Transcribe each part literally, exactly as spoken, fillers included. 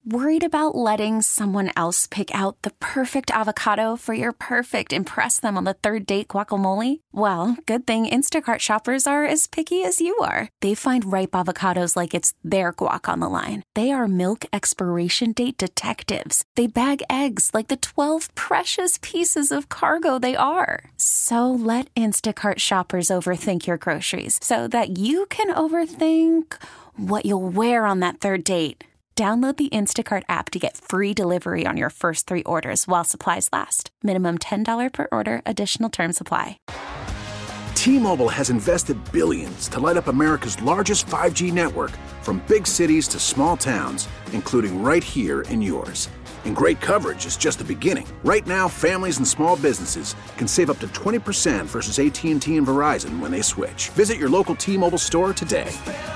Worried about letting someone else pick out the perfect avocado for your perfect impress them on the third date guacamole? Well, good thing Instacart shoppers are as picky as you are. They find ripe avocados like it's their guac on the line. They are milk expiration date detectives. They bag eggs like the twelve precious pieces of cargo they are. So let Instacart shoppers overthink your groceries so that you can overthink what you'll wear on that third date. Download the Instacart app to get free delivery on your first three orders while supplies last. Minimum ten dollars per order. Additional terms apply. T-Mobile has invested billions to light up America's largest five G network, from big cities to small towns, including right here in yours. And great coverage is just the beginning. Right now, families and small businesses can save up to twenty percent versus A T and T and Verizon when they switch. Visit your local T-Mobile store today.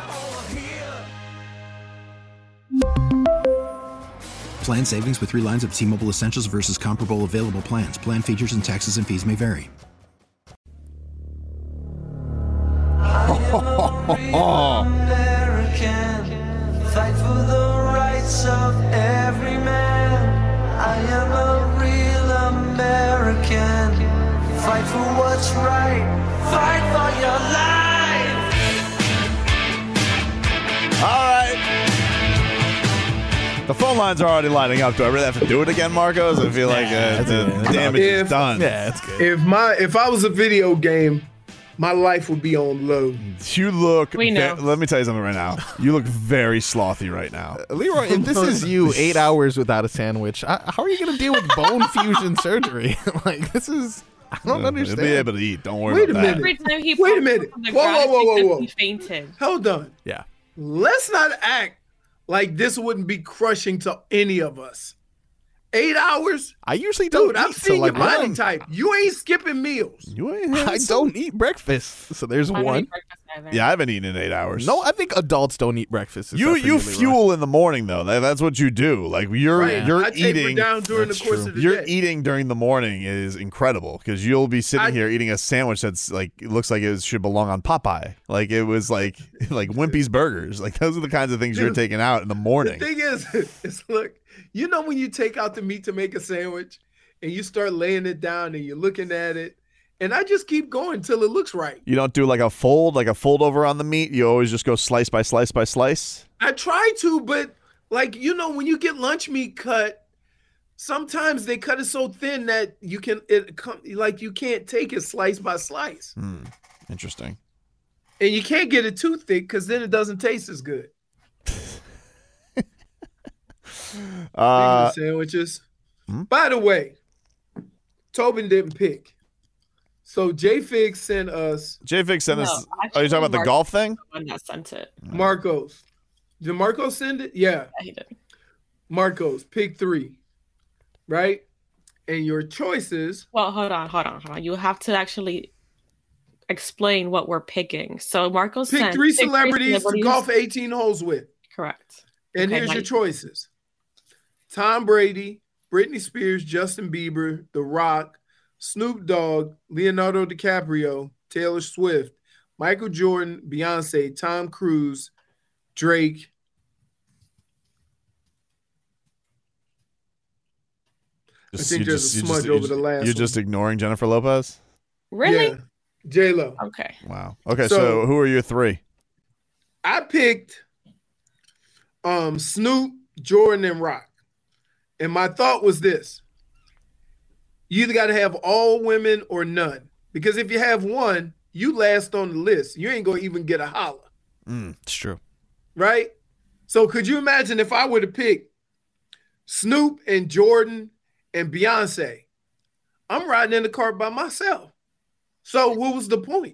Plan savings with three lines of T-Mobile Essentials versus comparable available plans. Plan features and taxes and fees may vary. American, fight for the rights of every man. I am a real American, fight for what's right, fight for your life. All right. The phone lines are already lining up. Do I really have to do it again, Marcos? I feel like uh, the damage if, is done. Yeah, that's good. If my if I was a video game, my life would be on low. You look. We know. Ve- let me tell you something right now. You look very slothy right now, uh, Leroy. If this is you eight hours without a sandwich, I, how are you going to deal with bone fusion surgery? Like this is. I don't uh, understand. You'll be able to eat. Don't worry Wait about a that. minute. Every time he Wait a popped minute. up on the Whoa, ground, whoa, whoa, he whoa, said whoa. He fainted. Hold on. Yeah. Let's not act like this wouldn't be crushing to any of us. Eight hours? I usually don't Dude, eat I've till seen like your body one. type. You ain't skipping meals. You ain't had I some- don't eat breakfast, so there's I don't one. eat breakfast either. Yeah, I haven't eaten in eight hours. No, I think adults don't eat breakfast. You except for you Leroy. fuel in the morning though. That, that's what you do. Like you're Right. you're I taper eating. down during the That's course true. of the You're day. eating during the morning is incredible because you'll be sitting I- here eating a sandwich that's like it looks like it should belong on Popeye. Like it was like like Wimpy's Burgers. Like those are the kinds of things you're Dude, taking out in the morning. The thing is, is look, you know when you take out the meat to make a sandwich and you start laying it down and you're looking at it, and I just keep going till it looks right. You don't do like a fold, like a fold over on the meat. You always just go slice by slice by slice. I try to, but like, you know, when you get lunch meat cut, sometimes they cut it so thin that you can, it come like you can't take it slice by slice. Hmm. Interesting. And you can't get it too thick because then it doesn't taste as good. Uh, Speaking of sandwiches. hmm? By the way, Tobin didn't pick. So J-Fig sent us J Fig sent No, us. actually, Oh, you talking about the Mark- golf thing? The one that sent it. Marcos. Did Marcos send it? Yeah. Yeah, he did. Marcos, pick three. Right? And your choices. Well, hold on, hold on, hold on. You have to actually explain what we're picking. So Marcos Pick sent three pick celebrities to celebrities. golf eighteen holes with. Correct. And Okay, here's now your you- choices. Tom Brady, Britney Spears, Justin Bieber, The Rock, Snoop Dogg, Leonardo DiCaprio, Taylor Swift, Michael Jordan, Beyonce, Tom Cruise, Drake. I think you there's a you smudge you over the last You're one. just ignoring Jennifer Lopez? Really? Yeah. J-Lo. Okay. Wow. Okay, so, So- who are your three? I picked um, Snoop, Jordan, and Rock. And my thought was this. You either got to have all women or none. Because if you have one, you last on the list. You ain't going to even get a holler. Mm, it's true. Right? So could you imagine if I were to pick Snoop and Jordan and Beyonce? I'm riding in the car by myself. So what was the point?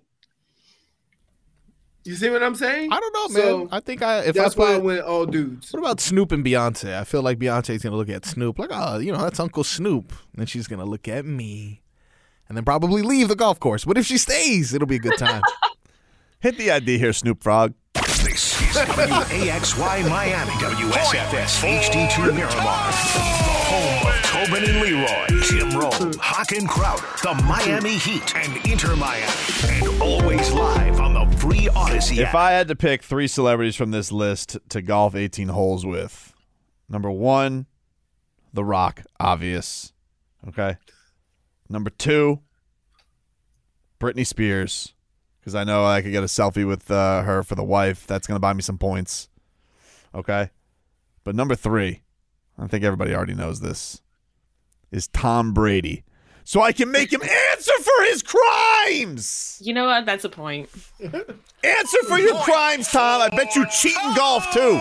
You see what I'm saying? I don't know, man. So I think I if that's I put, why I went all dudes. What about Snoop and Beyonce? I feel like Beyonce's gonna look at Snoop like, oh, you know, that's Uncle Snoop. And then she's gonna look at me, and then probably leave the golf course. But if she stays, it'll be a good time. Hit the I D here, Snoop Frog. This is W A X Y Miami, W S F S H D two Miramar. Home of Tobin and Leroy, Jim Rome, Hawk and Crowder, the Miami Heat, and Inter Miami. And always live on the free Odyssey app. If I had to pick three celebrities from this list to golf eighteen holes with, Number one, The Rock, obvious. Okay. Number two, Britney Spears, because I know I could get a selfie with uh, her for the wife. That's going to buy me some points. Okay. But number three, I think everybody already knows this, is Tom Brady. So I can make him answer for his crimes. You know what? That's a point. Answer for your crimes, Tom. I bet you cheat in golf, too.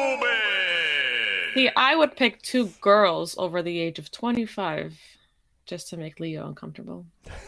See, I would pick two girls over the age of twenty-five just to make Leo uncomfortable.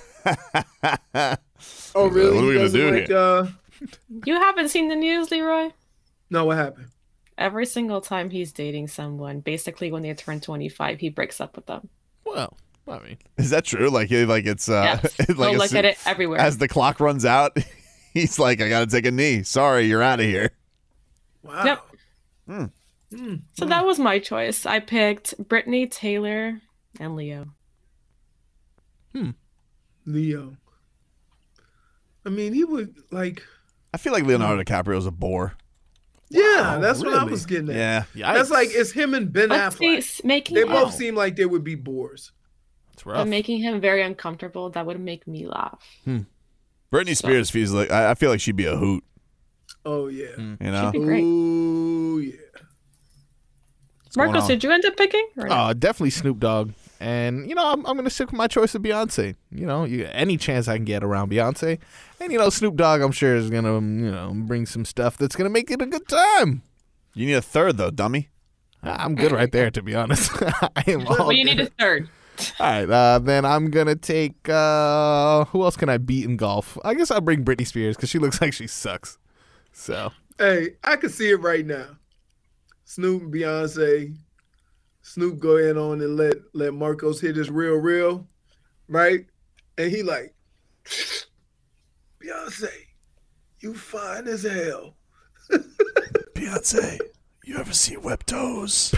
Oh, really? What are we He going to do like, here? Uh... You haven't seen the news, Leroy? No, what happened? Every single time he's dating someone, basically when they turn twenty-five, he breaks up with them. Well, I mean, is that true? Like, like it's uh, yes. like Go look a, at it everywhere. As the clock runs out, he's like, "I got to take a knee. Sorry, you're out of here." Wow. Yep. Hmm. Mm. So that was my choice. I picked Brittany, Taylor, and Leo. Hmm. Leo. I mean, he would like. I feel like Leonardo DiCaprio's a bore. Yeah, Wow, that's what I really? was getting at. Yeah. That's like it's him and Ben But Affleck. see, making They him, both seem like they would be bores. It's but rough. making him very uncomfortable, that would make me laugh. Britney Spears feels like I, I feel like she'd be a hoot. Oh yeah. You know. She'd be great. Oh yeah. What's going Marcos, on? did you end up picking? Or no? Uh, definitely Snoop Dogg. And, you know, I'm, I'm going to stick with my choice of Beyonce. You know, you, any chance I can get around Beyonce. And, you know, Snoop Dogg, I'm sure, is going to, you know, bring some stuff that's going to make it a good time. You need a third though, dummy. I'm good right there, to be honest. I am all Well, you good. need a third. All right, uh, then I'm going to take, uh, who else can I beat in golf? I guess I'll bring Britney Spears because she looks like she sucks. So. Hey, I can see it right now. Snoop and Beyonce. Snoop go in on and let let Marcos hit his real real, right? And he like, Beyonce, you fine as hell. Beyonce, you ever see Web Toes?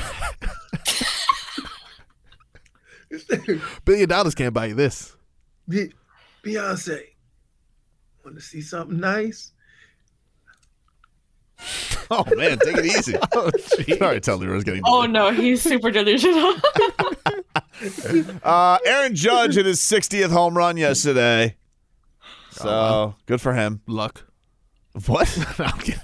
Billion dollars can't buy you this. Be- Beyonce, want to see something nice? Oh man, take it easy. Oh, geez. Sorry, tell Leroy's getting. Oh no, he's super delusional. Uh, Aaron Judge hit his sixtieth home run yesterday. So Oh, good for him. Luck. What? No, I'm kidding.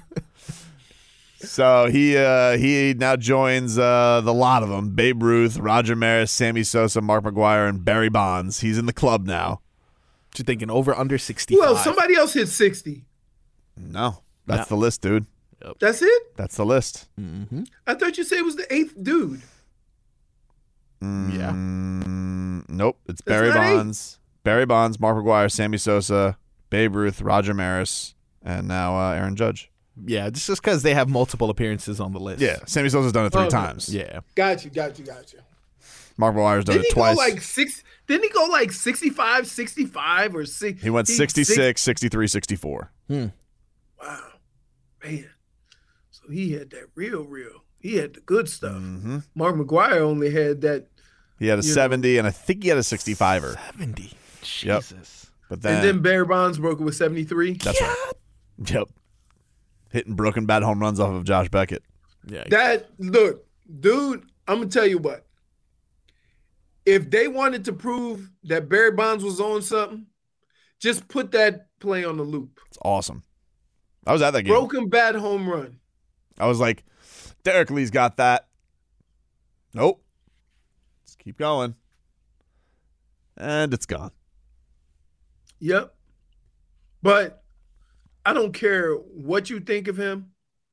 So he uh, he now joins uh, the lot of them: Babe Ruth, Roger Maris, Sammy Sosa, Mark McGwire, and Barry Bonds. He's in the club now. What you thinking? Over under sixty-five? Well, somebody else hit sixty. No, that's No. the list, dude. That's it? That's the list. Mm-hmm. I thought you said it was the eighth dude. Yeah. Mm, nope, it's That's Barry not eight. Bonds, Barry Bonds, Mark McGwire, Sammy Sosa, Babe Ruth, Roger Maris, and now uh, Aaron Judge. Yeah, just just because they have multiple appearances on the list. Yeah, Sammy Sosa's done it three Okay. times. Yeah. Got you, got you, got you. Mark McGuire's done Didn't it he twice. go like six? Didn't he go like sixty-five, sixty-five, or six? he went sixty-six, sixty-three, sixty-four. Wow, man. So he had that real, real. He had the good stuff. Mm-hmm. Mark McGwire only had that, He had a You know. seventy, and I think he had a sixty-fiver. seventy. Yep. Jesus. But then, and then Barry Bonds broke it with seventy-three. that's right. Yep. Hitting broken bat home runs off of Josh Beckett. Yeah. That look, dude. I'm gonna tell you what. If they wanted to prove that Barry Bonds was on something, just put that play on the loop. It's awesome. I was at that game. Broken bat home run. I was like, Derek Lee's got that. Nope. Let's keep going. And it's gone. Yep. But I don't care what you think of him.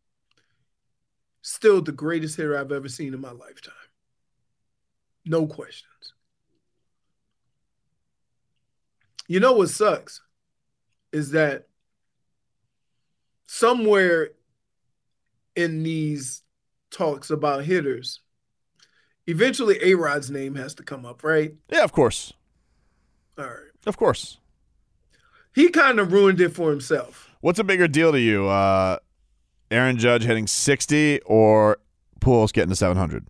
Still the greatest hitter I've ever seen in my lifetime. No questions. You know what sucks is that somewhere in these talks about hitters, eventually A-Rod's name has to come up, right? Yeah, of course. All right. Of course. He kind of ruined it for himself. What's a bigger deal to you? Uh, Aaron Judge hitting sixty or Pujols getting to seven hundred?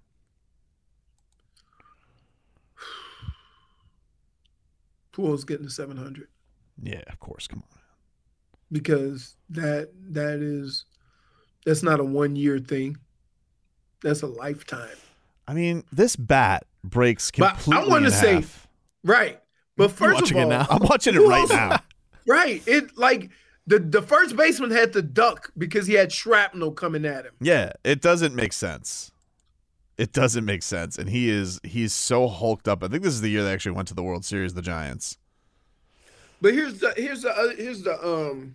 Pujols getting to seven hundred Yeah, of course. Come on. because that that is that's not a one year thing. That's a lifetime. I mean, this bat breaks But completely I want to in say, half. right. But first watching of it all, now? I'm watching it who right else- now. Right. It like the, the first baseman had to duck because he had shrapnel coming at him. Yeah, it doesn't make sense. It doesn't make sense, and he is he's so hulked up. I think this is the year they actually went to the World Series, the Giants. But here's the here's the uh, here's the um.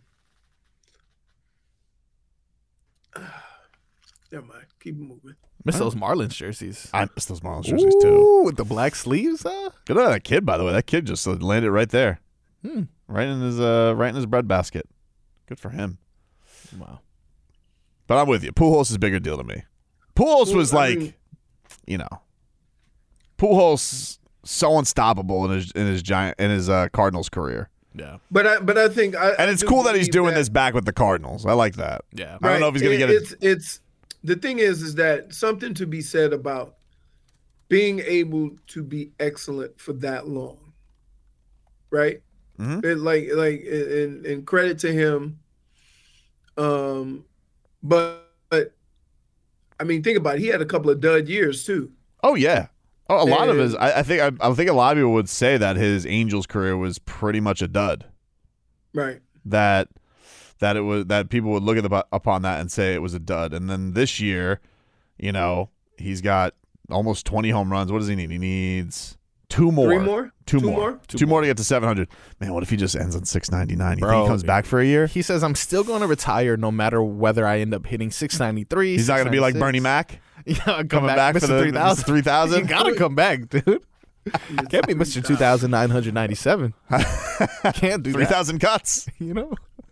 Never mind. Keep it moving. Miss those Marlins jerseys. I miss those Marlins jerseys too. Ooh, with the black sleeves, huh? Good on that kid, by the way. That kid just landed right there, Hmm. right in his uh, right in his breadbasket. Good for him. Wow. But I'm with you. Pujols is a bigger deal to me. Pujols was Well, I like, mean- you know, Pujols so unstoppable in his in his giant in his uh, Cardinals career. Yeah. But I but I think I And I it's do cool that he's believe doing that- this back with the Cardinals. I like that. Yeah. I don't know if he's going to It- get it. It's it's the thing is is that something to be said about being able to be excellent for that long, right? Mhm. It, like like and, and credit to him. Um, but, but I mean, think about it. He had a couple of dud years too. Oh yeah. Oh, a lot of And- his. I, I think. I, I think a lot of people would say that his Angels career was pretty much a dud. Right. That that it was that people would look at the, upon that and say it was a dud. And then this year, you know, he's got almost twenty home runs. What does he need? He needs two more. Three more? Two, Two more. more? Two, more to get to seven hundred. Man, what if he just ends on six ninety-nine? You think Bro, he comes back for a year? He says, I'm still going to retire no matter whether I end up hitting six ninety-three. He's not going to be like Bernie Mac. Yeah, come Coming back, back for Mister the three thousand. three thousand? You got to come back, dude. Can't be Mister two thousand nine hundred ninety-seven. Can't do three that. thousand cuts. You know?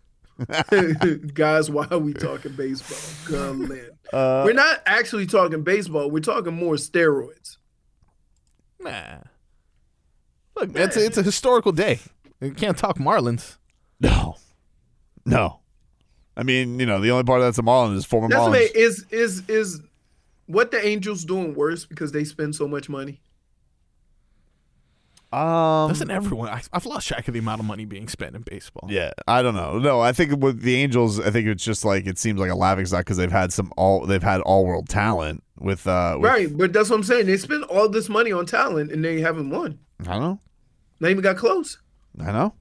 Guys, why are we talking baseball? Good Lord. Uh, We're not actually talking baseball. We're talking more steroids. Nah. Look, it's a, it's a historical day. You can't talk Marlins. No. No. I mean, you know, the only part that's a Marlin is former That's Marlins. what is is is what the Angels doing worse because they spend so much money? Um, Doesn't everyone? I, I've lost track of the amount of money being spent in baseball. Yeah, I don't know. No, I think with the Angels, I think it's just like it seems like a laughing stock because they've had some all they've had all world talent with uh with, Right, but that's what I'm saying. They spend all this money on talent and they haven't won. I don't know. They even got close. I know.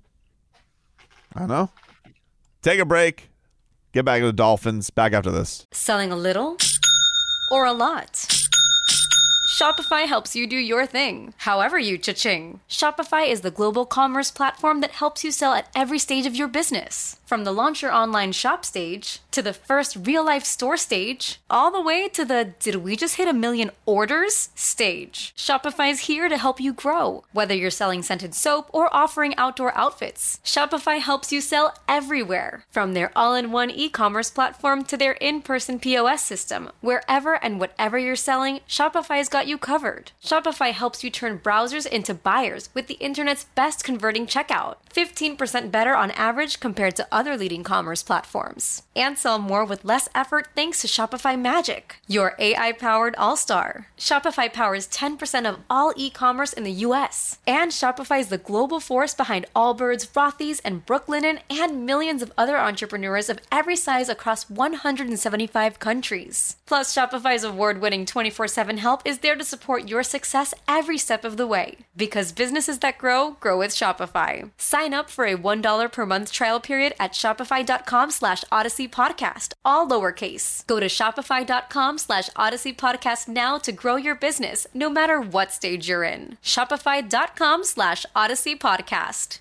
I know. Take a break. Get back to the Dolphins. Back after this. Selling a little or a lot? Shopify helps you do your thing, however you cha-ching. Shopify is the global commerce platform that helps you sell at every stage of your business. From the launch your online shop stage, to the first real-life store stage, all the way to the did we just hit a million orders stage. Shopify's here to help you grow. Whether you're selling scented soap or offering outdoor outfits, Shopify helps you sell everywhere. From their all-in-one e-commerce platform to their in-person P O S system, wherever and whatever you're selling, Shopify's got you covered. Shopify helps you turn browsers into buyers with the internet's best converting checkout. fifteen percent better on average compared to other leading commerce platforms. And sell more with less effort thanks to Shopify Magic, your A I-powered all-star. Shopify powers ten percent of all e-commerce in the U S. And Shopify is the global force behind Allbirds, Rothy's, and Brooklinen, and millions of other entrepreneurs of every size across one hundred seventy-five countries. Plus, Shopify's award-winning twenty-four seven help is there to support your success every step of the way. Because businesses that grow, grow with Shopify. Sign up for a one dollar per month trial period at shopify.com slash odyssey podcast, all lowercase. Go to shopify.com slash odyssey podcast now to grow your business, no matter what stage you're in. Shopify.com slash odyssey podcast.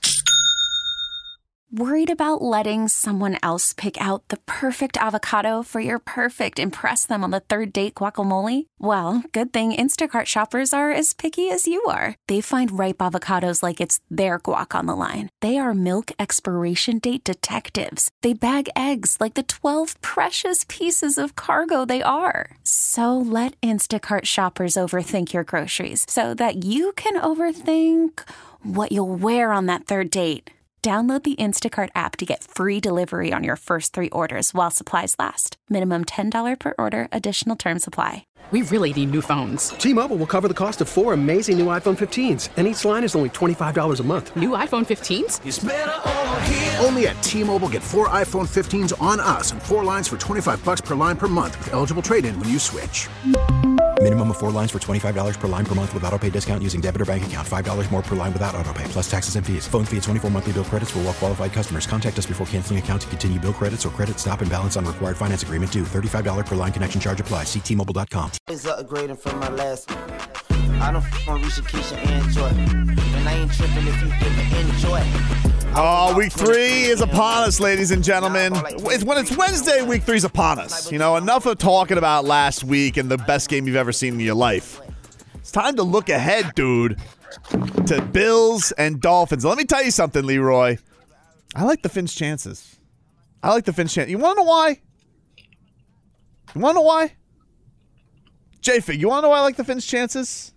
Worried about letting someone else pick out the perfect avocado for your perfect impress them on the third date guacamole? Well, good thing Instacart shoppers are as picky as you are. They find ripe avocados like it's their guac on the line. They are milk expiration date detectives. They bag eggs like the twelve precious pieces of cargo they are. So let Instacart shoppers overthink your groceries so that you can overthink what you'll wear on that third date. Download the Instacart app to get free delivery on your first three orders while supplies last. Minimum ten dollars per order. Additional terms apply. We really need new phones. T-Mobile will cover the cost of four amazing new iPhone fifteens, and each line is only twenty-five dollars a month. New iPhone fifteens? It's better over here. Only at T-Mobile, get four iPhone fifteens on us and four lines for twenty-five dollars per line per month with eligible trade-in when you switch. Minimum of four lines for twenty-five dollars per line per month with autopay discount using debit or bank account. five dollars more per line without autopay, plus taxes and fees. Phone fee at twenty-four monthly bill credits for well-qualified customers. Contact us before canceling account to continue bill credits or credit stop and balance on required finance agreement due. thirty-five dollars per line connection charge applies. See T Mobile dot com. Is upgrading from my last one. I don't f on Risha, Keisha, and Joy. And I ain't tripping if you didn't enjoy. Oh, week three is upon us, ladies and gentlemen. It's when it's Wednesday, week three's upon us. You know, enough of talking about last week and the best game you've ever seen in your life. It's time to look ahead, dude, to Bills and Dolphins. Let me tell you something, Leroy. I like the Finns' chances. I like the Finns' chances. You want to know why? You want to know why? J-Fig, you want to know why I like the Finns' chances?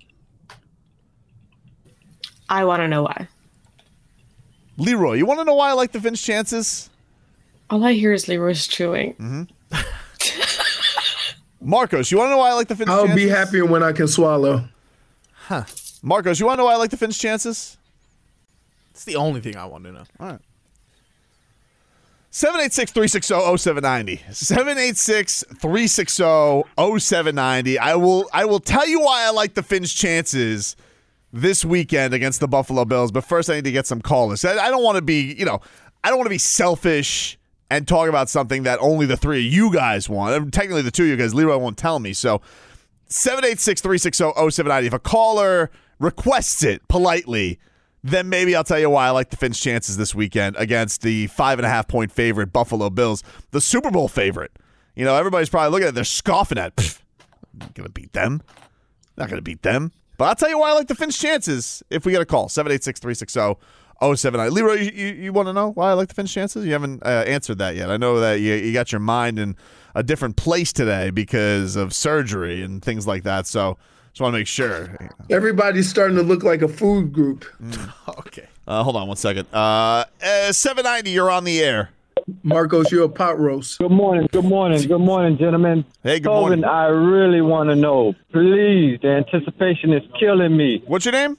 I want to know why. Leroy, you want to know why I like the Finns' chances? All I hear is Leroy's chewing. Mm-hmm. Marcos, you want to know why I like the Finns' I'll chances? be happier when I can swallow. Huh. Marcos, you want to know why I like the Finns' chances? It's the only thing I want to know. All right. seven eight six, three six zero, zero seven nine zero. seven eight six, three six zero, zero seven nine zero. I will I will tell you why I like the Finns' chances this weekend against the Buffalo Bills, but first I need to get some callers. I, I don't want to be, you know, I don't want to be selfish and talk about something that only the three of you guys want. And technically the two of you guys, Leroy won't tell me. So seven eight six, three six zero, zero seven nine zero. If a caller requests it politely, then maybe I'll tell you why I like the Finns' chances this weekend against the five and a half point favorite Buffalo Bills, the Super Bowl favorite. You know, everybody's probably looking at it, they're scoffing at, Pfft, not going to beat them. Not going to beat them. But I'll tell you why I like the Finns' chances if we get a call. seven eight six, three six zero, zero seven nine. Leroy, you, you, you want to know why I like the Finns' chances? You haven't uh, answered that yet. I know that you, you got your mind in a different place today because of surgery and things like that. So just want to make sure. Everybody's starting to look like a food group. Mm. Okay. Uh, hold on one second. Uh, uh, seven ninety, you're on the air. Marcos, you're a pot roast. Good morning, good morning, good morning, gentlemen. Hey, good Tobin, morning. I really want to know. Please, the anticipation is killing me. What's your name?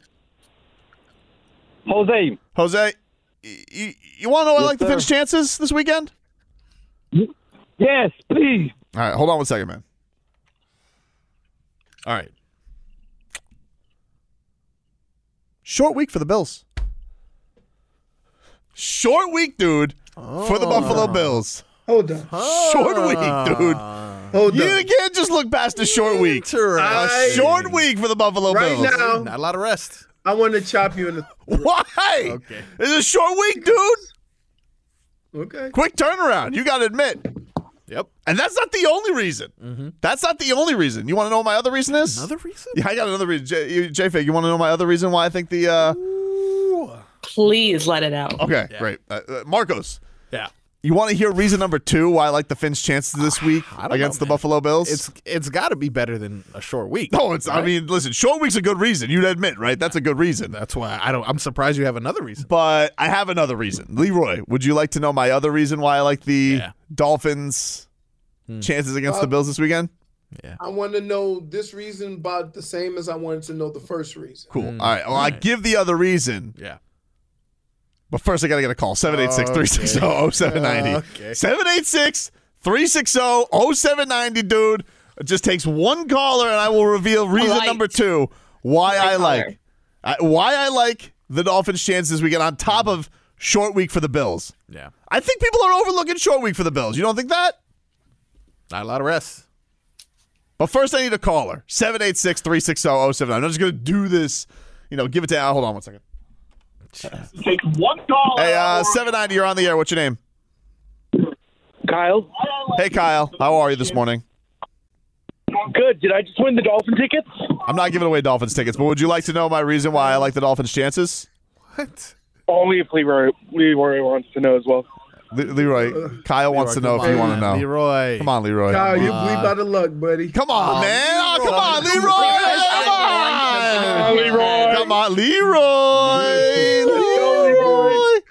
Jose. Jose, you, you want to know why I Yes, like the sir. Finns' chances this weekend? Yes, please. All right, hold on one second, man. All right. Short week for the Bills. Short week, dude, for the Buffalo Bills. Hold on. Short week, dude. Hold You on. can't just look past the short week. I- A short week for the Buffalo Right Bills. now, Not a lot of rest. I want to chop you in the. Why? Okay. It's a short week, dude. Okay. Quick turnaround. You got to admit. Yep. And that's not the only reason. Mm-hmm. That's not the only reason. You want to know what my other reason is? Another reason? Yeah, I got another reason. J- you- J-Fig, you want to know my other reason why I think the... Uh... Please let it out. Okay, Yeah. great. Uh, uh, Marcos, Yeah. you want to hear reason number two why I like the Finns' chances this week I don't against know, the man. Buffalo Bills? It's it's got to be better than a short week. No, it's. I right? mean, listen, short week's a good reason. You'd admit, right? That's a good reason. That's why I don't. I'm surprised you have another reason. But I have another reason. Leroy, would you like to know my other reason why I like the Yeah. Dolphins' chances against the Uh, Bills this weekend? Yeah. I want to know this reason about the same as I wanted to know the first reason. Cool. Mm, All right. Well, all I right. give the other reason. Yeah. But first, I got to get a call. seven eight six, three six zero, zero seven nine zero. Okay. seven eight six, three six zero, zero seven nine zero, dude. It just takes one caller, and I will reveal reason Polite. number two why I Polite like caller. I, why I like the Dolphins' chances we get on top of short week for the Bills. Yeah. I think people are overlooking short week for the Bills. You don't think that? Not a lot of rest. But first, I need a caller. seven eight six, three six zero, zero seven nine. I'm not just going to do this, you know, give it to uh, hold on one second. Take one call. Hey, uh, seven ninety, you're on the air. What's your name? Kyle. Hey, Kyle. How are you this morning? Good. Did I just win the Dolphin tickets? I'm not giving away Dolphins tickets, but would you like to know my reason why I like the Dolphins' chances? What? Only if Leroy, Leroy wants to know as well. Le- Leroy, Kyle wants to know Come if you on, want to know. Leroy. Come on, Leroy. Kyle, you on. bleep out of luck, buddy. Come on, man. Oh, come on, Leroy. Come on. Leroy. Come on, Leroy. Leroy. Come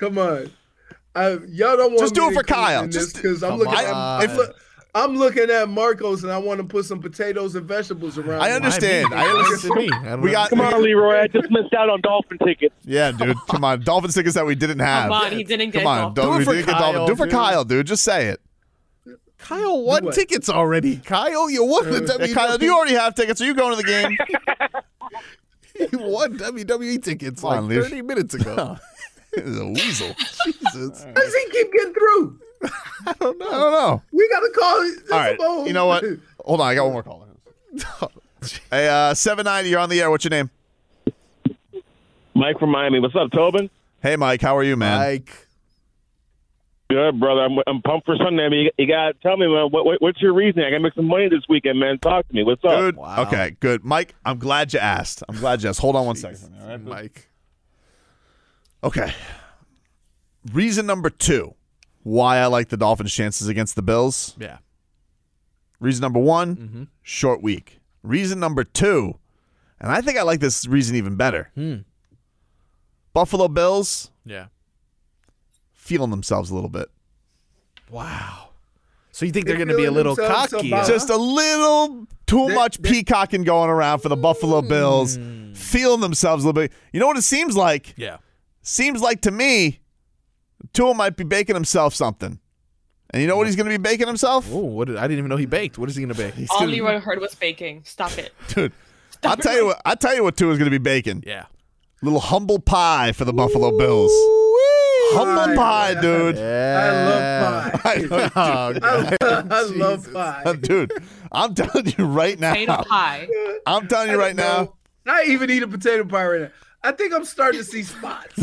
Come on. I, y'all don't want Just me do it to for include Kyle. in this Just- 'cause I'm come looking on. at I'm, look- I'm looking at Marcos and I want to put some potatoes and vegetables around. I it. understand. I understand. We got. Come on, Leroy. I just missed out on Dolphin tickets. Yeah, dude. Come on. Dolphin tickets that we didn't have. Come on, he didn't get Come on. Dolphin. Don't, Do it we for didn't get Kyle, Dolphin. Do it for dude. Kyle, dude. Just say it. Kyle won what? tickets already. Kyle, you won the Yeah, W W E. Kyle, do you already have tickets? Are you going to the game? You won W W E tickets Come like on, Leroy. thirty minutes ago. This is a weasel. Jesus. How does he keep getting through? I don't know. I don't know. We got to call it. All right. Bowl. You know what? Hold on. I got one more caller. Hey, uh, seven ninety, you're on the air. What's your name? Mike from Miami. What's up, Tobin? Hey, Mike. How are you, man? Mike. Good, brother. I'm, I'm pumped for Sunday. I mean, you, you got to tell me, man, what, what, what's your reasoning? I got to make some money this weekend, man. Talk to me. What's up? Good. Okay, good. Mike, I'm glad you asked. I'm glad you asked. Hold on one second. All right, Mike. Okay. Reason number two why I like the Dolphins' chances against the Bills. Yeah. Reason number one, Mm-hmm. short week. Reason number two, and I think I like this reason even better. Hmm. Buffalo Bills Yeah. feeling themselves a little bit. Wow. So you think They they're going to be a feeling little themselves cocky? about- Just a little too They- much they- peacocking going around for the Buffalo Bills, feeling themselves a little bit. You know what it seems like? Yeah. Seems like to me, Tua might be baking himself something. And you know what he's going to be baking himself? Oh, what did, I didn't even know he baked. What is he going to bake? He's All gonna- Leroy heard was baking. Stop it. Dude, I'll tell you what. I'll tell you what Tua's going to be baking. Yeah. Little humble pie for the Buffalo Bills. Humble pie, dude. I love pie. I know, Oh, I, I love pie. dude. I'm telling you right now. Potato pie. I'm telling you right now. I even eat a potato pie right now. I think I'm starting to see spots.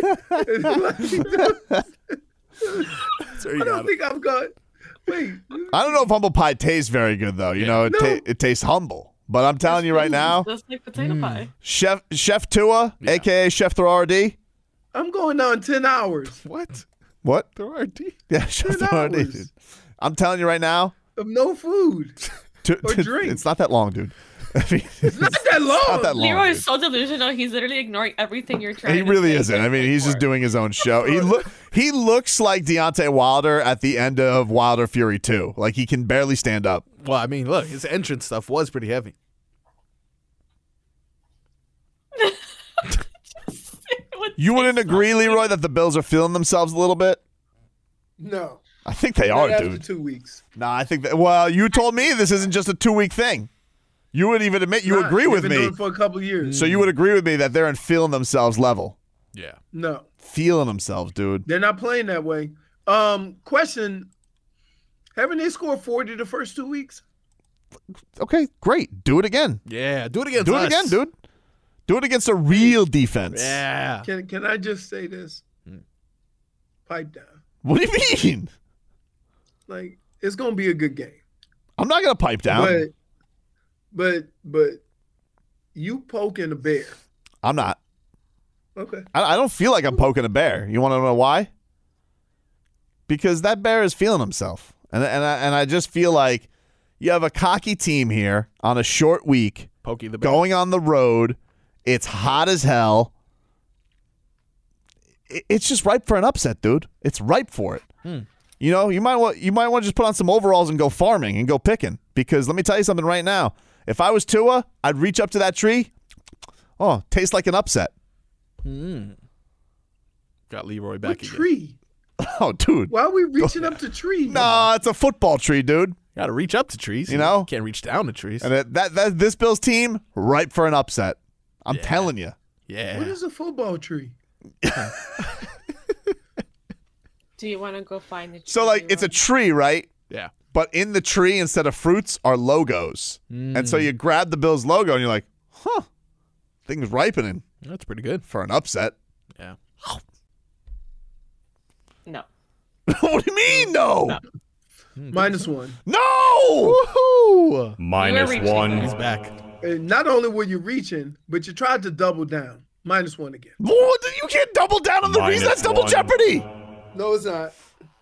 There you I got don't it. think I'm good. Wait. I don't know if humble pie tastes very good though. You know, it, No. ta- it tastes humble. But I'm telling you right now, Just like potato Mm. pie. Chef Chef Tua, aka Chef Thorardi. I'm going down ten hours What? What? There are D. Yeah, Chef ten Thorardi. hours Dude. I'm telling you right now. of no food. To, Or to- drink. It's not that long, dude. I mean, It's not that long. not that long. Leroy dude. is so delusional. He's literally ignoring everything you're trying He to really say. isn't. I mean, he's just doing his own show. He look he looks like Deontay Wilder at the end of Wilder Fury two. Like he can barely stand up. Well, I mean, look, his entrance stuff was pretty heavy. You wouldn't agree, Leroy, that the Bills are feeling themselves a little bit? No. I think they Not are, after dude. two weeks. Nah, I think that. Well, you told me this isn't just a two week thing. You would even admit you Not. agree They've with been me. doing it for a couple of years. So you would agree with me that they're in feeling themselves level. Yeah. No, Feeling themselves, dude. they're not playing that way. Um, question: haven't they scored forty the first two weeks? Okay, great. Do it again. Yeah. Do it against Do it us. again, dude. Do it against a real defense. Yeah. Can Can I just say this? Pipe down. What do you mean? Like it's gonna be a good game. I'm not gonna pipe down. But but but you poking a bear. I'm not. Okay. I, I don't feel like I'm poking a bear. You want to know why? Because that bear is feeling himself, and and I, and I just feel like you have a cocky team here on a short week, Pokey the bear. going on the road. It's hot as hell. It- It's just ripe for an upset, dude. It's ripe for it. Hmm. You know, you might want you might want to just put on some overalls and go farming and go picking. Because let me tell you something right now. If I was Tua, I'd reach up to that tree. Oh, tastes like an upset. Hmm. Got Leroy What back again. tree? Oh, dude. Why are we reaching up to trees? No, it's a football tree, dude. Got to reach up to trees. You know? Can't reach down to trees. And it, that that this Bills team ripe for an upset. I'm Yeah. telling you. Yeah. What is a football tree? Do you want to go find the So like it's a tree, right? Yeah. But in the tree instead of fruits are logos. And so you grab the Bills logo and you're like, "Huh. Things ripening That's pretty good. for an upset." Yeah. No. What do you mean no? Minus one. No! Woohoo! Minus reaching. one. He's back. And not only were you reaching, but you tried to double down. Minus one again. What? You can't double down on the reason. That's double jeopardy. No, it's not.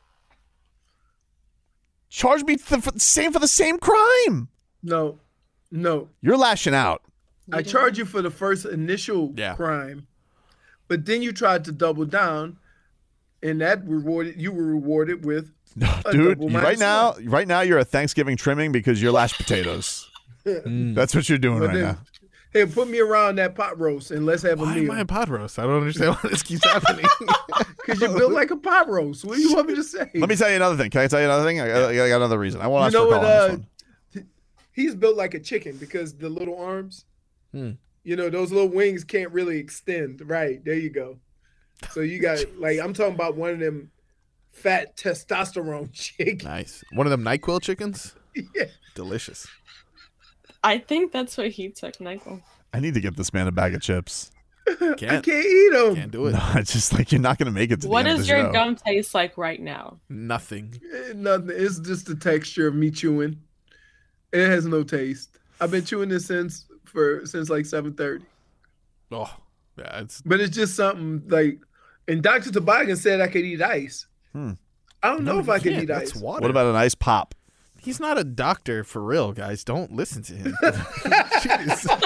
Charge me th- for the same for the same crime. No, no. You're lashing out. I charge you for the first initial Yeah. crime, but then you tried to double down and that rewarded you were rewarded with a Dude, double right minus now, one. right now you're a Thanksgiving trimming because you're mashed potatoes. That's what you're doing But right then, now. Hey, put me around that pot roast and let's have a Why meal. am I in pot roast? I don't understand why this keeps happening. Because you're built like a pot roast. What do you want me to say? Let me tell you another thing. Can I tell you another thing? I, I, I got another reason. I won't ask you know for a what? call on this Uh, one. he's built like a chicken because the little arms, Hmm. you know, those little wings can't really extend. Right. There you go. So you got, like, I'm talking about one of them fat testosterone chickens. Nice. One of them NyQuil chickens? Yeah. Delicious. I think that's what he took, Michael. I need to get this man a bag of chips. Can't. I can't eat them. Can't do it. No, it's just like you're not going to make it to What the end does of the your show. gum taste like right now? Nothing. Eh, Nothing. It's just the texture of me chewing. It has no taste. I've been chewing this since for since like seven thirty. Oh, yeah. It's But it's just something like, and Doctor Toboggan said I could eat ice. Hmm. I don't know No, if I you can can't. eat That's ice. water. What about an ice pop? He's not a doctor for real, guys. Don't listen to him. Jeez.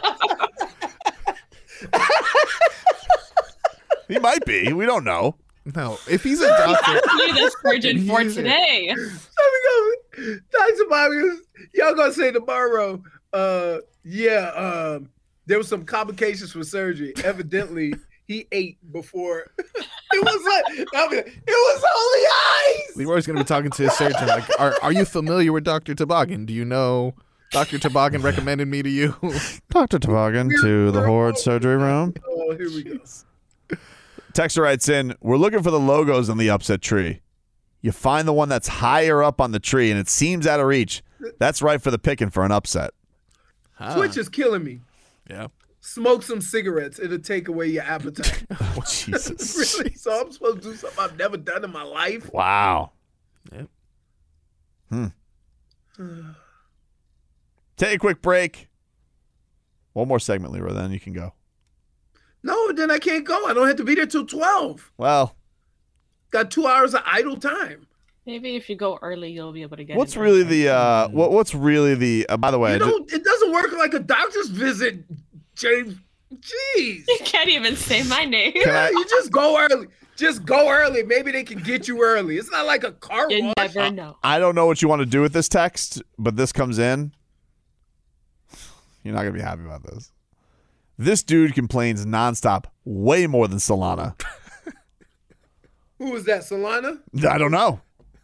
He might be. We don't know. No, if he's a doctor, You're the surgeon for He's a- today. Let me go. Doctor Toboggan, y'all gonna say tomorrow? Uh, yeah. Um, there was some complications for surgery. Evidently, he ate before. It was like I mean, it was only ice. Leroy's going to be talking to his surgeon. Like, are are you familiar with Doctor Toboggan? Do you know Doctor Toboggan recommended me to you? Doctor Toboggan to the Horde surgery room. Oh, here we go. Texter writes in, we're looking for the logos on the upset tree. You find the one that's higher up on the tree and it seems out of reach. That's right for the picking for an upset. Huh. Twitch is killing me. Yeah. Smoke some cigarettes. It'll take away your appetite. Oh, Jesus. Really? So I'm supposed to do something I've never done in my life? Wow. Yep. Hmm. Take a quick break. One more segment, Leroy, then you can go. No, then I can't go. I don't have to be there till twelve. Well, Got two hours of idle time. Maybe if you go early, you'll be able to get what's it. really the, uh, what, what's really the, uh, by the way, You I know, ju- it doesn't work like a doctor's visit, James. Jeez. You can't even say my name. Can I- You just go early. Just go early. Maybe they can get you early. It's not like a car You wash. never know. I don't know what you want to do with this text, but this comes in. You're not going to be happy about this. This dude complains nonstop, way more than Solana. Who was that, Solana? I don't know.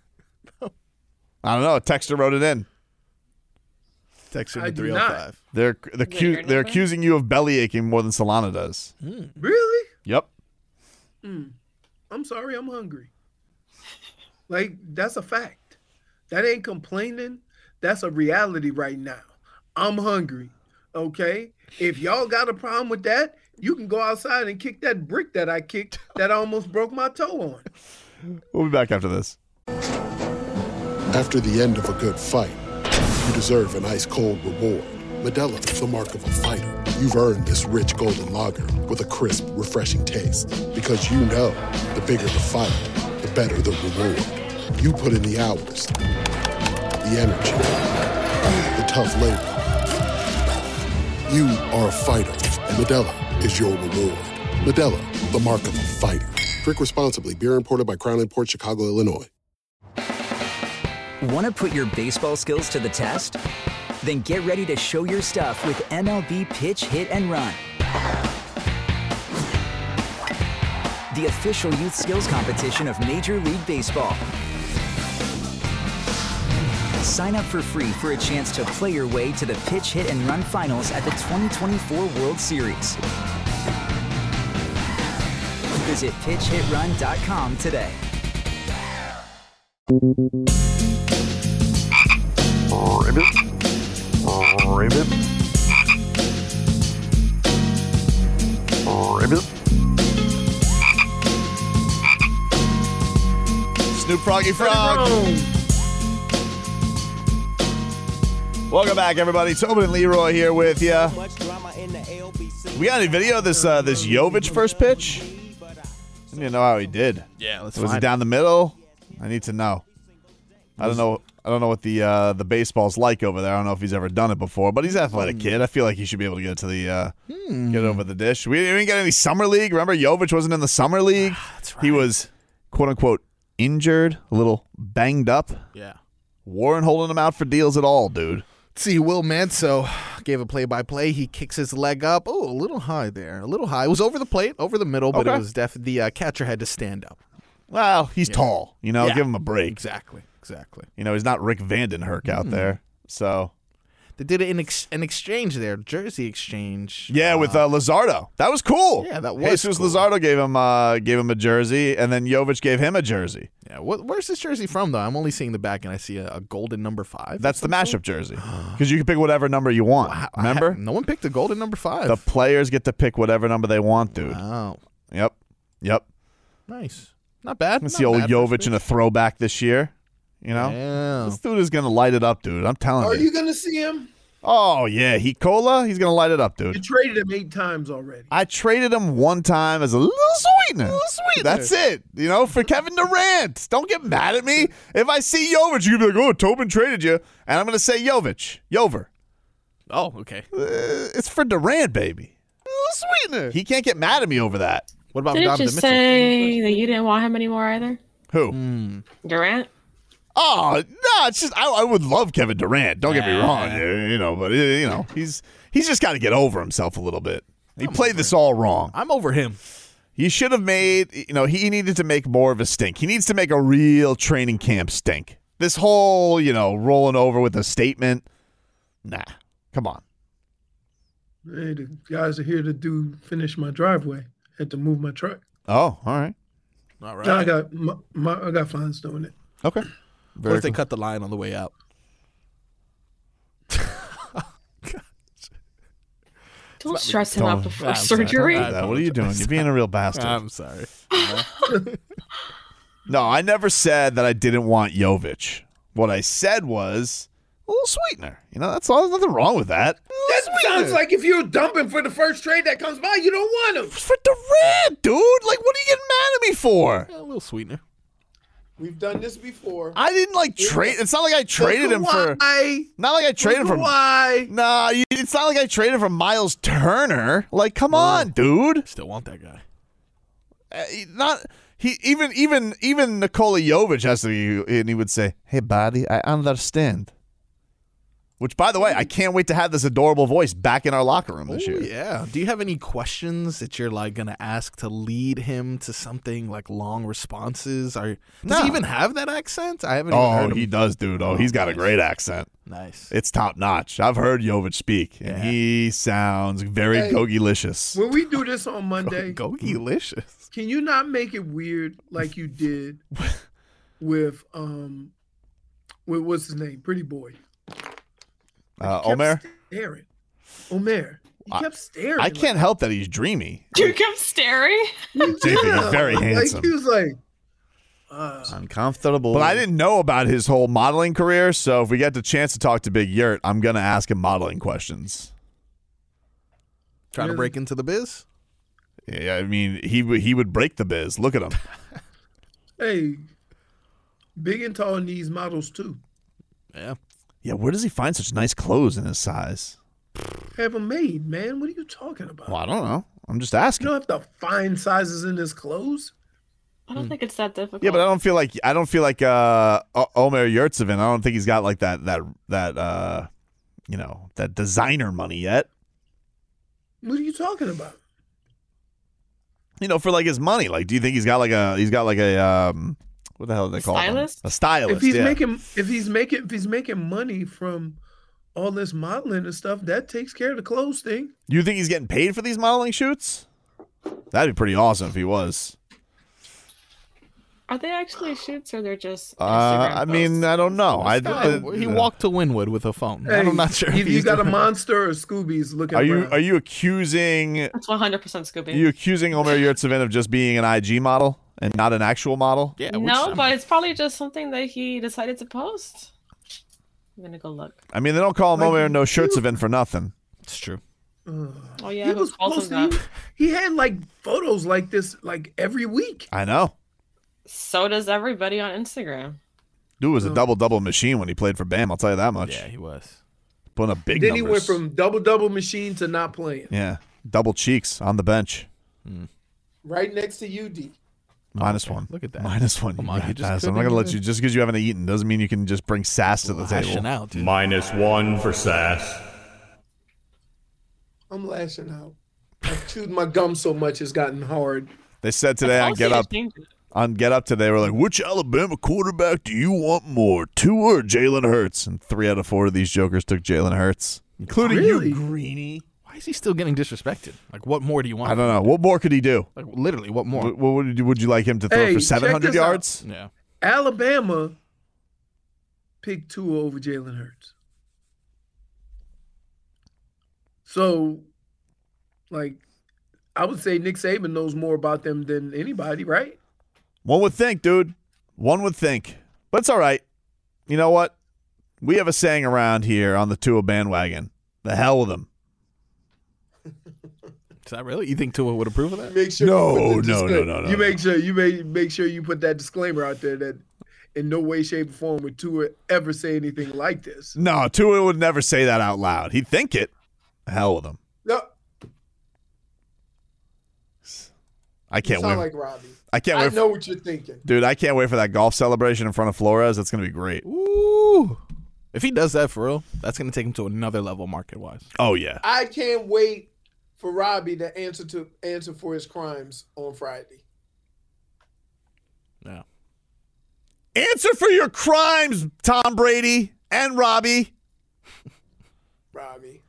I don't know. A texter wrote it in. Text him I to do three oh not. five. They're they're, Is that your cu- they're number? accusing you of belly aching more than Solana does. Really? Yep. Mm. I'm sorry. I'm hungry. Like, that's a fact. That ain't complaining. That's a reality right now. I'm hungry. Okay? If y'all got a problem with that, you can go outside and kick that brick that I kicked that I almost broke my toe on. We'll be back after this. After the end of a good fight, you deserve an ice-cold reward. Modelo is the mark of a fighter. You've earned this rich golden lager with a crisp, refreshing taste. Because you know, the bigger the fight, the better the reward. You put in the hours, the energy, the tough labor. You are a fighter, and Modelo is your reward. Modelo, the mark of a fighter. Drink responsibly. Beer imported by Crown Imports, Chicago, Illinois. Want to put your baseball skills to the test? Then get ready to show your stuff with M L B Pitch, Hit, and Run. The official youth skills competition of Major League Baseball. Sign up for free for a chance to play your way to the Pitch, Hit, and Run finals at the twenty twenty-four World Series. Visit pitch hit run dot com today. Ribbit. Ribbit. Ribbit. Snoop Froggy Frog. Welcome back, everybody. Tobin and Leroy here with you. We got any video of this uh, this Jovic first pitch? I need to know how he did. Yeah, let's Was find it down the middle? I need to know. I don't know. I don't know what the uh, the baseball's like over there. I don't know if he's ever done it before, but he's an athletic kid. I feel like he should be able to get to the uh, Hmm. get over the dish. We didn't get any summer league. Remember, Jovic wasn't in the summer league. That's right. He was quote unquote injured, a little banged up. Yeah. Warren holding him out for deals at all, dude. See, Will Manso gave a play-by-play. He kicks his leg up. Oh, a little high there. A little high. It was over the plate, over the middle, but Okay. it was def- the uh, catcher had to stand up. Well, he's Yeah. tall. You know, Yeah. give him a break. Exactly. Exactly. You know, he's not Rick Vandenherk out Mm. there. So They did an, ex- an exchange there, jersey exchange. yeah, with uh, Luzardo, that was cool. Yeah, that was Jesus cool. Luzardo gave him uh, gave him a jersey, and then Jovic gave him a jersey. Yeah, what, where's this jersey from, though? I'm only seeing the back, and I see a, a golden number five. That's the mashup jersey because you can pick whatever number you want. Wow, I Remember, had- no one picked a golden number five. the players get to pick whatever number they want, dude. Wow, Yep, yep. nice. Not bad. Let's Not see old bad for Jovic in a throwback this year. You know, Yeah. this dude is gonna light it up, dude. I'm telling Are you. you going to see him? Oh yeah, he cola. He's gonna light it up, dude. You traded him eight times already. I traded him one time as a little sweetener. little sweetener. That's it. You know, for Kevin Durant. Don't get mad at me. If I see Jovic, you can be like, oh, Tobin traded you. And I'm going to say Jovic. Jover. Oh, okay. Uh, it's for Durant, baby. Little sweetener. He can't get mad at me over that. What about Didn't Donovan you Mitchell? say that you didn't want him anymore either? Who? Hmm. Durant? Oh, no, it's just, I, I would love Kevin Durant. Don't get me wrong. You, you know, but, uh, you know, he's he's just got to get over himself a little bit. He played this all wrong. I'm over him. He should have made, you know, he needed to make more of a stink. He needs to make a real training camp stink. This whole, you know, rolling over with a statement. Nah, come on. Hey, the guys are here to do finish my driveway. Had to move my truck. Oh, all right. All right. Now I got my, my I got fines doing it. Okay. What Very if they cool. cut the line on the way out? Don't stress him Don't- out before I'm sorry. surgery. I What are you doing? You're being a real bastard. I'm sorry. No, I never said that I didn't want Jovic. What I said was a little sweetener. You know, that's all. There's nothing wrong with that. That sounds like if you're dumping for the first trade that comes by, you don't want him. For Durant, dude. Like, what are you getting mad at me for? Yeah, a little sweetener. We've done this before. I didn't like trade. It's not like I traded him for. Kawhi. Not like I traded him for. Why? Nah, you- it's not like I traded for Miles Turner. Like, come on, dude. Still want that guy. Uh, he- not he. Even even even Nikola Jovic has to be, and he would say, "Hey, buddy, I understand." Which, by the way, I can't wait to have this adorable voice back in our locker room this Oh, year. yeah. Do you have any questions that you're like gonna ask to lead him to something like long responses? Are does No. he even have that accent? I haven't even Oh, heard him. he does, dude. Oh, he's got a great accent. Nice. It's top notch. I've heard Jovic speak, and Yeah. he sounds very Hey. gogi-licious. When we do this on Monday, Gogi-licious. can you not make it weird like you did with um with what's his name? Pretty Boy. Uh, He kept Omer? Staring. Omer. He I- kept staring. I can't help that he's dreamy. You kept staring. J P is very Like, handsome. he was like, uh, Uncomfortable. But I didn't know about his whole modeling career, so if we get the chance to talk to Big Yurt, I'm going to ask him modeling questions. Trying to Yeah. break into the biz? Yeah, I mean, he would he would break the biz. Look at him. hey, big and tall needs models too. Yeah. Yeah, where does he find such nice clothes in his size? Have them made, man. What are you talking about? Well, I don't know. I'm just You asking. don't have to find sizes in his clothes. I don't think it's that difficult. Yeah, but I don't feel like I don't feel like uh, O- Omer Yurtsevin. I don't think he's got like that that that uh, you know, that designer money yet. What are you talking about? You know, for like his money. Like, do you think he's got like a he's got like a um, what the hell do they call Stylist? him? A stylist. If he's yeah. making if he's making if he's making money from all this modeling and stuff, that takes care of the clothes thing. You think he's getting paid for these modeling shoots? That'd be pretty awesome if he was. Are they actually shoots or they're just? Uh, Instagram I mean, posts? I don't know. I, Uh, he walked to Winwood with a phone. Hey, I'm not sure. if Either you he's got a doing- monster or Scooby's looking Are you around. are you accusing That's one hundred percent Scooby. are you accusing Omer Yurtsevin of just being an I G model and not an actual model? Yeah. which- no, but it's probably just something that he decided to post. I'm gonna go look. I mean, they don't call him Like, Omer No you- Shirtsevin for nothing. It's true. Oh yeah, he who was calls him posting. that? He had like photos like this like every week. I know. So does everybody on Instagram. Dude was a double double machine when he played for Bam. I'll tell you that much. Yeah, he was. Putting up big then numbers. he went from double double machine to not playing. yeah, double cheeks on the bench. Right next to U D. Minus okay. one. Look at that. Minus one. Come You on, got you just Sass. I'm couldn't not gonna let even- you just because you haven't eaten doesn't mean you can just bring Sass to the Lashing table. out, dude. Minus one for Sass. I'm lashing out. I've chewed my gum so much it's gotten hard. They said today on Get Up on Get Up today, we're like, which Alabama quarterback do you want more, Tua or Jalen Hurts? And three out of four of these jokers took Jalen Hurts, including Really? you, Greenie. Why is he still getting disrespected? Like, what more do you want? I don't know. What more could he do? Like, literally, what more? What, what would, you, would you like him to throw Hey, for check seven hundred this out. yards? Yeah. Alabama picked Tua over Jalen Hurts. So, like, I would say Nick Saban knows more about them than anybody, right? One would think, dude. One would think. But it's all right. You know what? We have a saying around here on the Tua bandwagon. The hell with him. Is that really? You think Tua would approve of that? Make sure No, you put the no, no, discla- no, no, You no. make sure you make make sure you put that disclaimer out there that in no way, shape, or form would Tua ever say anything like this. No, Tua would never say that out loud. He'd think it. The hell with him. No, I you can't sound wait. like Robbie. I can't I wait. know what you're thinking. Dude, I can't wait for that golf celebration in front of Flores. That's going to be great. Ooh. If he does that for real, that's going to take him to another level market-wise. Oh, yeah. I can't wait for Robbie to answer to answer for his crimes on Friday. Yeah. Answer for your crimes, Tom Brady and Robbie. Robbie.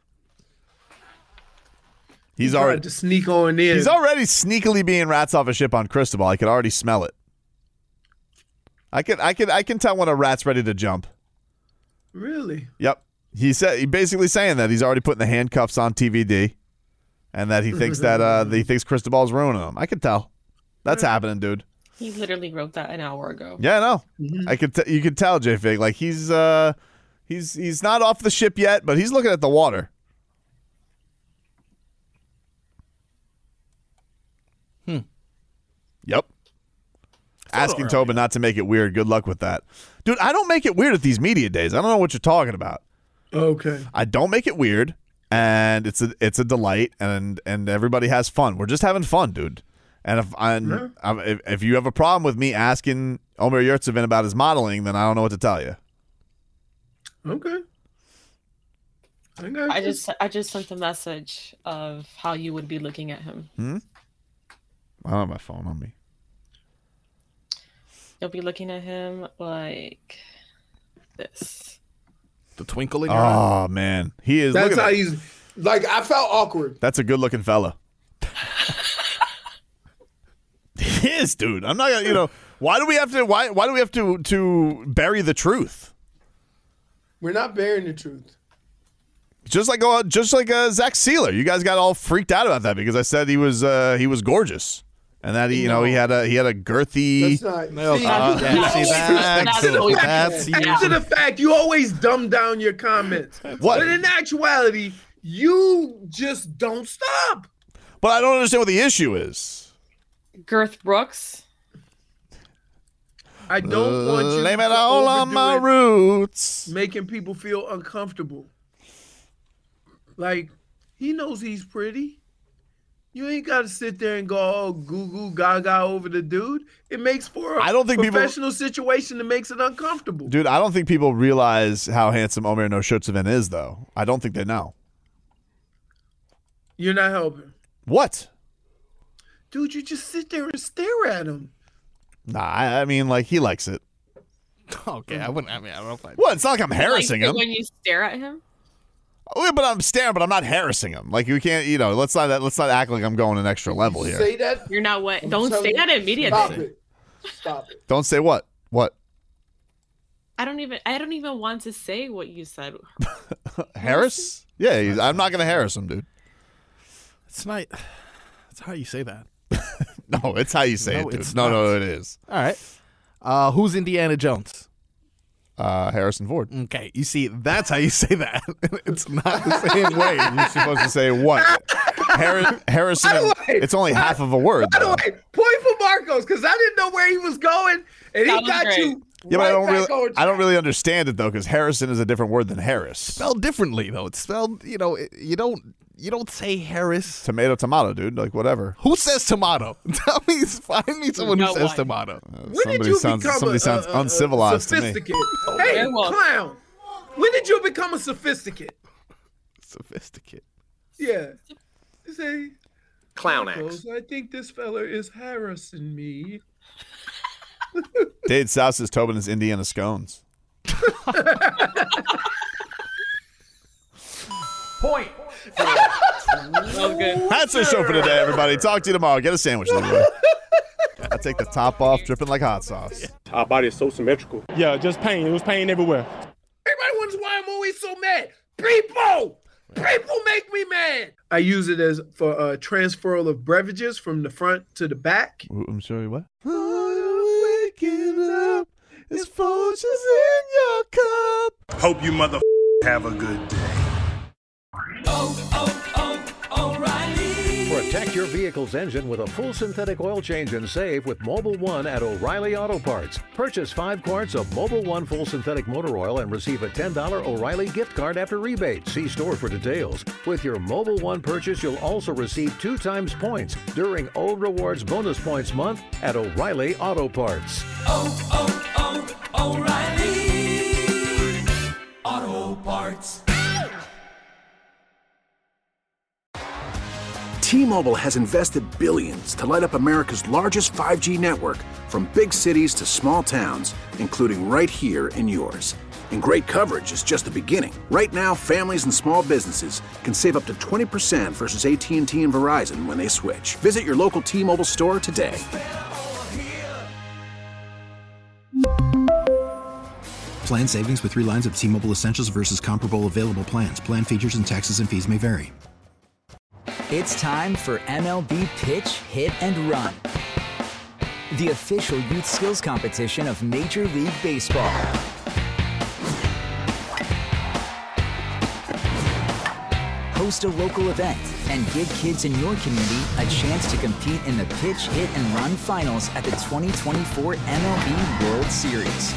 He's He tried already to sneak on in. He's already sneakily being rats off a ship on Cristobal. I could already smell it. I could I could I can tell when a rat's ready to jump. Really? Yep. He said he basically saying that he's already putting the handcuffs on T V D and that he thinks that uh that he thinks Cristobal's ruining him. I could tell. That's happening, dude. He literally wrote that an hour ago. Yeah, I know. I could t- you could tell J Fig like he's uh he's he's not off the ship yet, but he's looking at the water. Hmm. Yep. Asking Tobin not to make it weird. Good luck with that. Dude, I don't make it weird at these media days. I don't know what you're talking about. Okay. I don't make it weird, and it's a it's a delight, and and everybody has fun. We're just having fun, dude. And if I'm, Yeah. I'm if, if you have a problem with me asking Omer Yurtsevin about his modeling, then I don't know what to tell you. Okay. I, got I you. just I just sent a message of how you would be looking at him. Hmm. I don't have my phone on me. You'll be looking at him like this. The twinkle in your eye. Oh man, he is. That's look at how that. he's like. I felt awkward. That's a good looking fella. He is, dude. I'm not gonna. You know, why do we have to? Why why do we have to to bury the truth? We're not bearing the truth. Just like uh, just like uh, Zach Sealer, you guys got all freaked out about that because I said he was uh, he was gorgeous and that he you know he had a he had a girthy. That's not. No, see, uh, you- yeah, you see always- that? After the fact- That's after the fact, you always dumb down your comments. What? But in actuality, you just don't stop. But I don't understand what the issue is. Girth Brooks. I don't want you Blame it to all on overdo my it, roots. making people feel uncomfortable. Like, he knows he's pretty. You ain't got to sit there and go all goo goo gaga over the dude. It makes for a I don't think people- professional situation that makes it uncomfortable. Dude, I don't think people realize how handsome Omer Noshutzevin is, though. I don't think they know. You're not helping. What? Dude, you just sit there and stare at him. Nah, I, I mean, like, he likes it. Okay, I wouldn't. I mean, I don't know if I. Well, it's not like I'm harassing Like, him. when you stare at him. Oh, yeah, but I'm staring, but I'm not harassing him. Like, you can't, you know, let's not let's not act like I'm going an extra level here. Say that. You're not what? I'm Don't telling say you, that immediately. Stop it. Stop it. Don't say what? What? I don't even. I don't even want to say what you said. Harris? Yeah, he's, I'm not going to harass him, dude. It's not. That's how you say that. No, it's how you say No, it, dude. it's No, not. no, it is. All right. Uh, who's Indiana Jones? Uh, Harrison Ford. Okay, you see, that's how you say that. It's not the same way. You're supposed to say what? Har- Harrison. By the way, it's only half of a word. By the though. way, point for Marcos, because I didn't know where he was going, and That he was got great. you. Yeah, but I right don't back really, on I don't track. really understand it though, because Harrison is a different word than Harris. Spelled differently though. It's spelled. You know, it- you don't. You don't say Harris. Tomato, tomato, dude. Like, whatever. Who says tomato? Tell me, find me someone No who says one. tomato. Uh, When somebody did you sounds, become somebody a, sounds a, a, uncivilized a to me. sophisticate? Hey, very well. clown. When did you become a sophisticate? Sophisticate. Yeah. You say, Clown Marcos, acts. I think this fella is harassing me. Dade South says Tobin is Indiana scones. Point. Okay. That's our show for today, everybody. Talk to you tomorrow. Get a sandwich, Leroy. I take the top off, dripping like hot sauce. Our body is so symmetrical. Yeah, just pain. It was pain everywhere. Everybody wonders why I'm always so mad. People! People make me mad. I use it as for uh, transferal of beverages from the front to the back. Ooh, I'm sorry, what? Waking up, it's fortunes in your cup. Hope you mother have a good day. Protect your vehicle's engine with a full synthetic oil change and save with Mobil One at O'Reilly Auto Parts. Purchase five quarts of Mobil One full synthetic motor oil and receive a ten dollars O'Reilly gift card after rebate. See store for details. With your Mobil One purchase, you'll also receive two times points during Old Rewards Bonus Points Month at O'Reilly Auto Parts. Oh, oh, oh, O'Reilly Auto Parts. T-Mobile has invested billions to light up America's largest five G network, from big cities to small towns, including right here in yours. And great coverage is just the beginning. Right now, families and small businesses can save up to twenty percent versus A T and T and Verizon when they switch. Visit your local T-Mobile store today. Plan savings with three lines of T-Mobile Essentials versus comparable available plans. Plan features and taxes and fees may vary. It's time for M L B Pitch, Hit, and Run, the official youth skills competition of Major League Baseball. Host a local event and give kids in your community a chance to compete in the Pitch, Hit, and Run finals at the twenty twenty-four M L B World Series.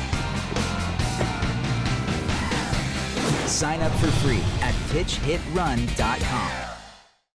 Sign up for free at pitch hit run dot com.